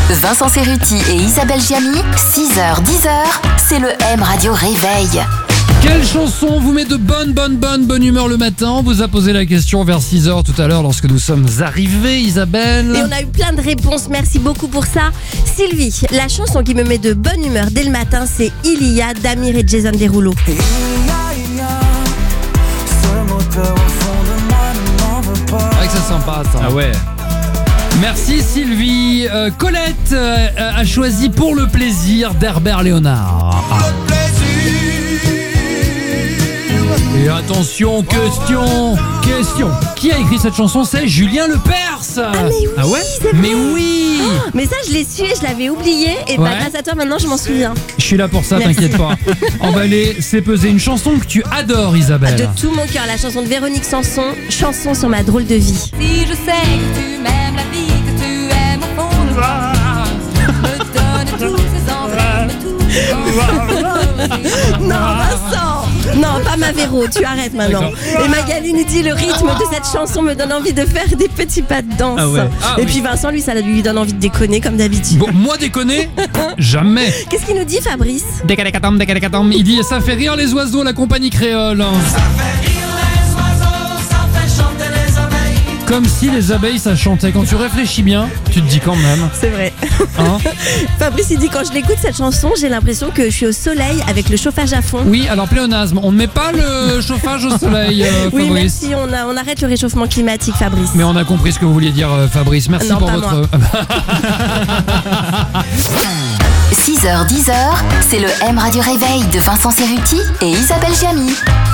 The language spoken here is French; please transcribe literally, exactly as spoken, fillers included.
Vincent Cerruti et Isabelle Giamy, six heures dix heures, c'est le M Radio Réveil. Quelle chanson vous met de bonne, bonne, bonne, bonne humeur le matin? On vous a posé la question vers six heures tout à l'heure lorsque nous sommes arrivés, Isabelle. Et on a eu plein de réponses, merci beaucoup pour ça. Sylvie, la chanson qui me met de bonne humeur dès le matin, c'est Il y a d'Amir et Jason Derulo. C'est vrai que c'est sympa ça. Ah ouais. Merci Sylvie. Euh, Colette euh, a choisi Pour le plaisir d'Herbert Léonard. Ah. Et attention, question, question. Qui a écrit cette chanson? C'est Julien Lepers. Ah mais oui, ah ouais c'est Mais vrai. oui. Oh, mais ça je l'ai su et je l'avais oublié. Et bah Ouais. grâce à toi maintenant je m'en souviens. Je suis là pour ça, Merci. t'inquiète pas. Emballé, c'est peser une chanson que tu adores, Isabelle. De tout mon cœur, la chanson de Véronique Sanson, Chanson sur ma drôle de vie. Si je sais que tu m'aimes la vie, que tu aimes au fond de moi, me donne tous ces envies, tout. Non Vincent, non pas ma Véro, tu arrêtes maintenant. D'accord. Et Magali nous dit le rythme de cette chanson me donne envie de faire des petits pas de danse. Ah ouais. Ah Et oui. puis Vincent lui ça lui donne envie de déconner comme d'habitude. Bon, moi déconner, jamais. Qu'est-ce qu'il nous dit Fabrice? Décalacatam, décalacatam. Il dit ça fait rire les oiseaux, la compagnie créole. Comme si les abeilles ça chantait. Quand tu réfléchis bien, tu te dis quand même. C'est vrai. Hein. Fabrice il dit quand je l'écoute cette chanson j'ai l'impression que je suis au soleil avec le chauffage à fond. Oui, alors pléonasme, on ne met pas le chauffage au soleil, euh, Oui Fabrice. merci, on, a, on arrête le réchauffement climatique Fabrice. Mais on a compris ce que vous vouliez dire, euh, Fabrice. Merci Non, pour pas votre. six heures dix heures, c'est le M Radio Réveil de Vincent Cerruti et Isabelle Giamy.